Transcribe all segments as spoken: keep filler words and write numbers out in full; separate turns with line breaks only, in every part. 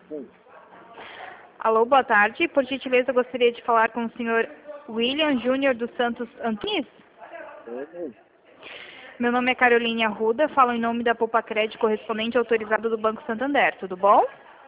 Oi.
Alô, boa tarde. Por gentileza, eu gostaria de falar com o senhor William Júnior dos Santos Antunes.
Oi, oi.
Meu nome é Caroline Arruda, falo em nome da Poupa Crédito, correspondente autorizado do Banco Santander. Tudo bom?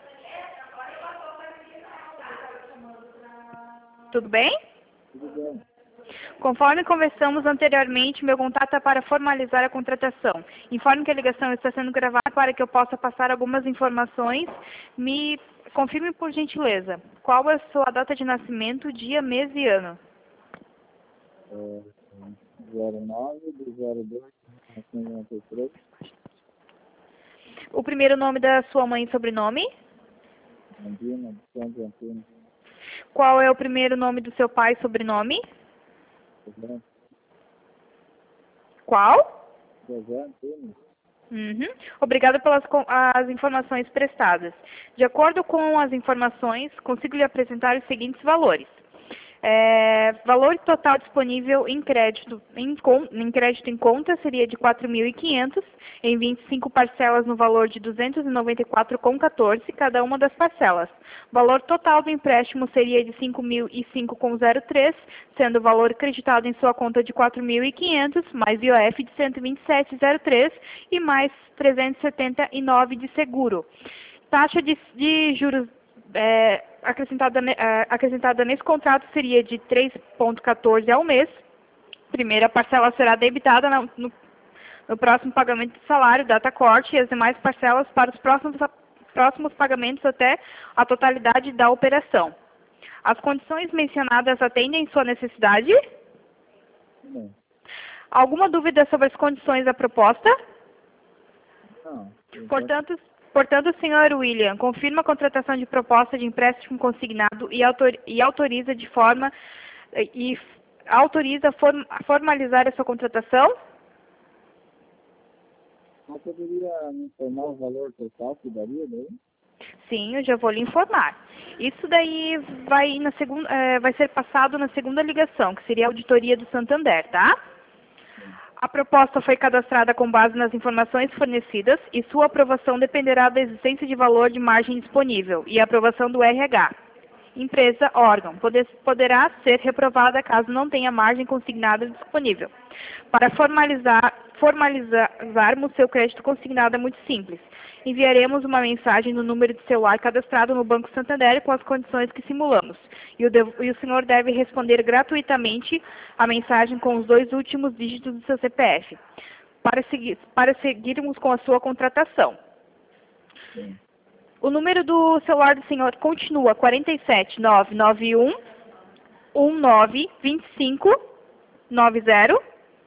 Tudo bem?
Tudo bem?
Conforme conversamos anteriormente, meu contato é para formalizar a contratação. Informe que a ligação está sendo gravada para que eu possa passar algumas informações. Me confirme, por gentileza, qual é a sua data de nascimento, dia, mês e ano?
É, zero nove do zero dois de mil novecentos e noventa e três.
O primeiro nome da sua mãe e sobrenome?
Andina de Santos Antunes.
Qual é o primeiro nome do seu pai e sobrenome?
José
Qual?
José Antunes.
Uhum. Obrigada pelas co- as informações prestadas. De acordo com as informações, consigo lhe apresentar os seguintes valores. É, valor total disponível em crédito em, con- em crédito em conta seria de quatro mil e quinhentos, em vinte e cinco parcelas no valor de duzentos e noventa e quatro vírgula quatorze cada uma das parcelas. Valor total do empréstimo seria de cinco mil e cinco vírgula zero três, sendo o valor acreditado em sua conta de quatro mil e quinhentos, mais I O F de cento e vinte e sete vírgula zero três e mais trezentos e setenta e nove de seguro. Taxa de, de juros é, acrescentada, ne- é, acrescentada nesse contrato seria de três vírgula quatorze ao mês. Primeira parcela será debitada na- no, no próximo pagamento de salário, data corte, e as demais parcelas para os próximos, próximos pagamentos até a totalidade da operação. As condições mencionadas atendem sua necessidade?
Não.
Alguma dúvida sobre as condições da proposta?
Não. Eu posso...
Portanto, portanto, senhor William, confirma a contratação de proposta de empréstimo consignado e, autor- e autoriza de forma e autoriza form- formalizar a sua contratação?
Não poderia me informar o valor total que daria daí?
Sim, eu já vou lhe informar. Isso daí vai, na segunda, eh, vai ser passado na segunda ligação, que seria a auditoria do Santander, tá? A proposta foi cadastrada com base nas informações fornecidas e sua aprovação dependerá da existência de valor de margem disponível e aprovação do R H. Empresa, órgão, pode- poderá ser reprovada caso não tenha margem consignada disponível. Para formalizar, formalizarmos seu crédito consignado é muito simples. Enviaremos uma mensagem no número de celular cadastrado no Banco Santander com as condições que simulamos. E o, dev- e o senhor deve responder gratuitamente a mensagem com os dois últimos dígitos do seu C P F, para, seguir, para seguirmos com a sua contratação.
Sim.
O número do celular do senhor continua quatro sete nove nove um um nove dois cinco nove zero.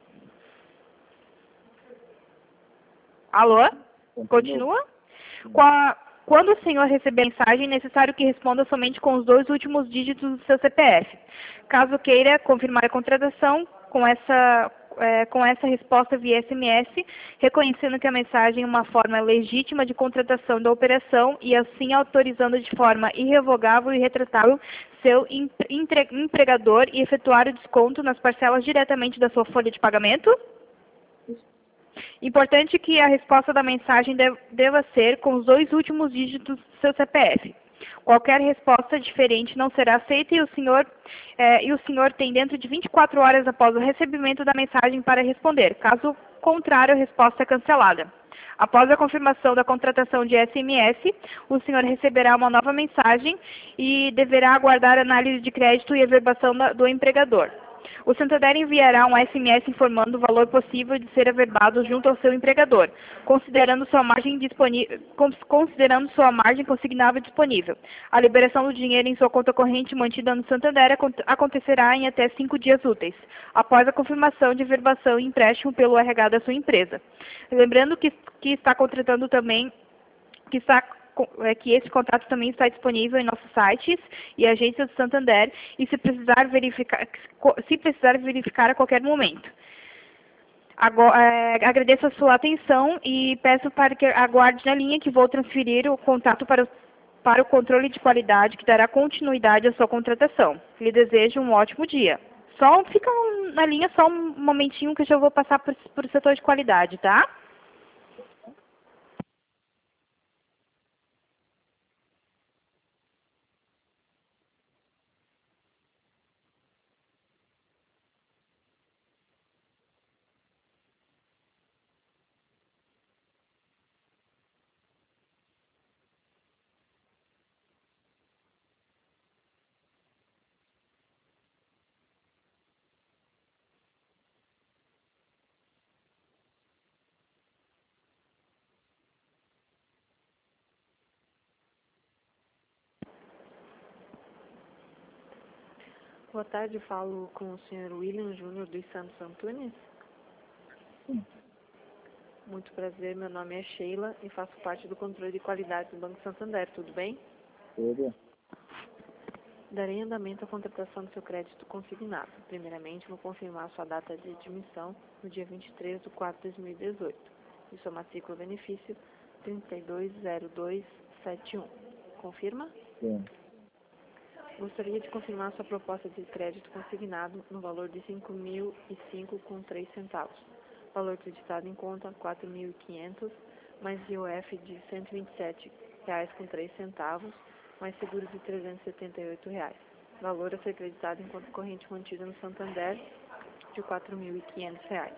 Alô?
Continua.
Continua?
Sim.
Qua- Quando o senhor receber a mensagem, é necessário que responda somente com os dois últimos dígitos do seu C P F. Caso queira confirmar a contratação com essa, é, com essa resposta via S M S, reconhecendo que a mensagem é uma forma legítima de contratação da operação e assim autorizando de forma irrevogável e retratável seu empre- entre- empregador e efetuar o desconto nas parcelas diretamente da sua folha de pagamento. Importante que a resposta da mensagem de- deva ser com os dois últimos dígitos do seu C P F. Qualquer resposta diferente não será aceita e o senhor, eh, e o senhor tem dentro de vinte e quatro horas após o recebimento da mensagem para responder. Caso contrário, a resposta é cancelada. Após a confirmação da contratação de S M S, o senhor receberá uma nova mensagem e deverá aguardar a análise de crédito e averbação da- do empregador. O Santander enviará um S M S informando o valor possível de ser averbado junto ao seu empregador, considerando sua margem, disponi- cons- considerando sua margem consignável disponível. A liberação do dinheiro em sua conta corrente mantida no Santander acon- acontecerá em até cinco dias úteis, após a confirmação de averbação e empréstimo pelo R H da sua empresa. Lembrando que, que está contratando também que, está, é, que esse contrato também está disponível em nossos sites e agências do Santander e se precisar verificar, se precisar verificar a qualquer momento. Agora, é, agradeço a sua atenção e peço para que aguarde na linha que vou transferir o contato para o, para o controle de qualidade que dará continuidade à sua contratação. Lhe desejo um ótimo dia. Só fica na linha só um momentinho que eu já vou passar por, por setor de qualidade, tá?
Boa tarde, falo com o senhor William Júnior dos Santos Antunes.
Sim.
Muito prazer, meu nome é Sheila e faço parte do controle de qualidade do Banco Santander, tudo bem?
Tudo.
Darei andamento à contratação do seu crédito consignado. Primeiramente, vou confirmar sua data de admissão no dia vinte e três de quatro de dois mil e dezoito. E sua matrícula benefício trinta e dois zero dois sete um. Confirma?
Sim.
Gostaria de confirmar sua proposta de crédito consignado no valor de cinco mil e cinco reais com três centavos. Valor acreditado em conta quatro mil e quinhentos, mais I O F de cento e vinte e sete reais com três centavos, mais seguro de trezentos e setenta e oito reais. Valor a ser acreditado em conta corrente mantida no Santander de quatro mil e quinhentos reais.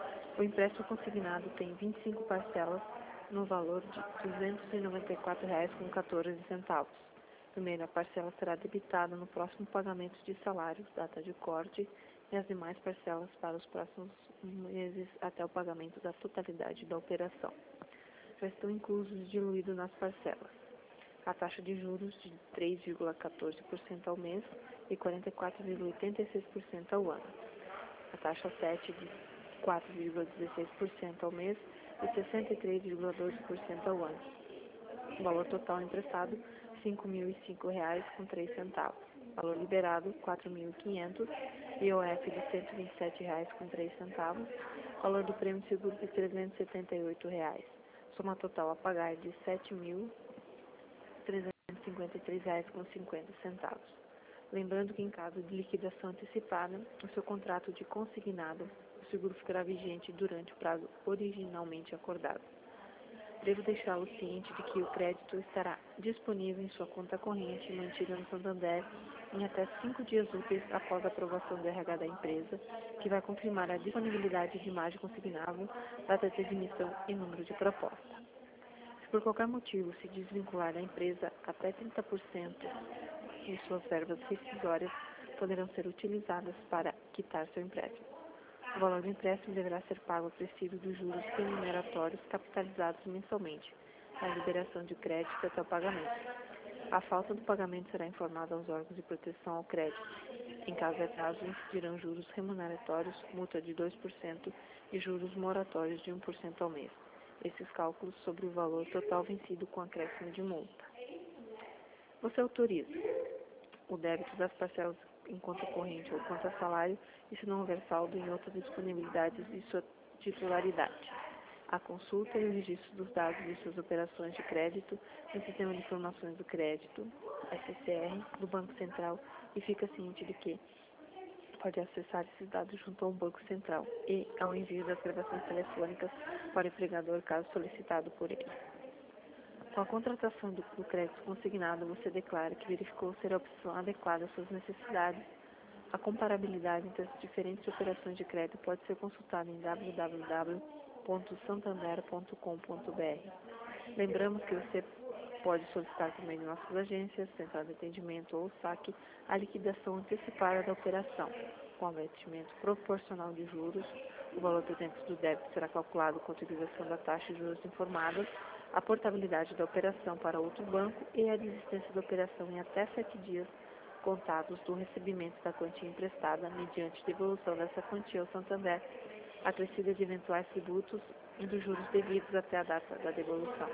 O empréstimo consignado tem vinte e cinco parcelas no valor de duzentos e noventa e quatro reais com quatorze centavos. A primeira parcela será debitada no próximo pagamento de salários, data de corte, e as demais parcelas para os próximos meses até o pagamento da totalidade da operação. Já estão inclusos diluídos nas parcelas a taxa de juros de três vírgula quatorze por cento ao mês e quarenta e quatro vírgula oitenta e seis por cento ao ano. A taxa sete de quatro vírgula dezesseis por cento ao mês e sessenta e três vírgula doze por cento ao ano. O valor total emprestado cinco mil e cinco reais com três centavos. Valor liberado quatro mil e quinhentos, I O F de cento e vinte e sete reais com três centavos. Valor do prêmio de seguro de trezentos e setenta e oito reais. Soma total a pagar de sete mil trezentos e cinquenta e três reais com cinquenta centavos. Lembrando que em caso de liquidação antecipada, o seu contrato de consignado, o seguro ficará vigente durante o prazo originalmente acordado. Devo deixá-lo ciente de que o crédito estará disponível em sua conta corrente mantida no Santander em até cinco dias úteis após a aprovação do R H da empresa, que vai confirmar a disponibilidade de imagem consignável, data de admissão e número de proposta. Se por qualquer motivo se desvincular da empresa, até trinta por cento de suas verbas rescisórias poderão ser utilizadas para quitar seu empréstimo. O valor do empréstimo deverá ser pago acrescido dos juros remuneratórios capitalizados mensalmente, na liberação de crédito até o pagamento. A falta do pagamento será informada aos órgãos de proteção ao crédito. Em caso de atraso, incidirão juros remuneratórios, multa de dois por cento e juros moratórios de um por cento ao mês. Esses cálculos sobre o valor total vencido com acréscimo de multa. Você autoriza o débito das parcelas em conta corrente ou conta salário e se não houver saldo em outras disponibilidades de sua titularidade. A consulta e o registro dos dados de suas operações de crédito no Sistema de Informações do Crédito, S C R, do Banco Central, e fica ciente de que pode acessar esses dados junto ao Banco Central e ao envio das gravações telefônicas para o empregador caso solicitado por ele. Com a contratação do, do crédito consignado, você declara que verificou ser a opção adequada às suas necessidades. A comparabilidade entre as diferentes operações de crédito pode ser consultada em w w w ponto santander ponto com ponto b r. Lembramos que você pode solicitar também em nossas agências, central de atendimento ou saque, a liquidação antecipada da operação, com abatimento proporcional de juros. O valor presente do débito será calculado com a utilização da taxa de juros informada, a portabilidade da operação para outro banco e a desistência da operação em até sete dias contados do recebimento da quantia emprestada, mediante devolução dessa quantia ao Santander, acrescida de eventuais tributos e dos juros devidos até a data da devolução.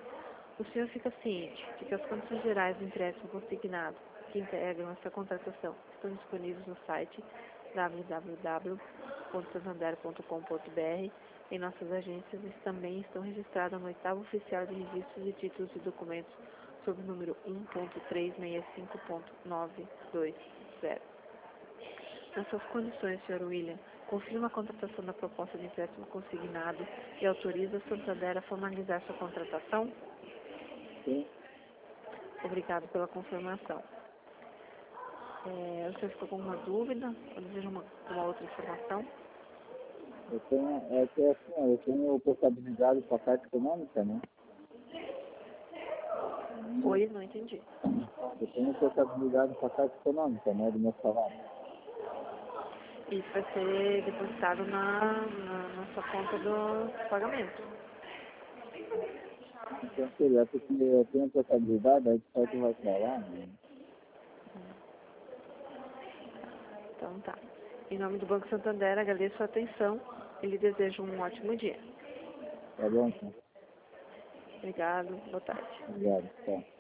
O senhor fica ciente de que as condições gerais do empréstimo consignado que integram essa contratação estão disponíveis no site w w w ponto santander ponto com ponto b r. Em nossas agências e também estão registradas no oitavo oficial de registros de títulos e documentos sob o número um ponto trezentos e sessenta e cinco ponto novecentos e vinte. Nas suas condições, senhor William, confirma a contratação da proposta de empréstimo consignado e autoriza a Santander a formalizar sua contratação?
Sim.
Obrigado pela confirmação. É, o senhor ficou com alguma dúvida ou deseja uma, uma outra informação?
Eu tenho, é que é assim, ó, eu tenho portabilidade para a Caixa Econômica, né?
Oi, não entendi.
Eu tenho portabilidade para a Caixa Econômica, né, do meu salário.
Isso vai ser depositado na, na, na sua conta do pagamento.
Então seria porque eu tenho portabilidade, aí só que vai para lá, né?
Então tá. Em nome do Banco Santander, agradeço a atenção e lhe desejo um ótimo dia.
Tá bom, então.
Obrigado, boa tarde.
Obrigado. Tá.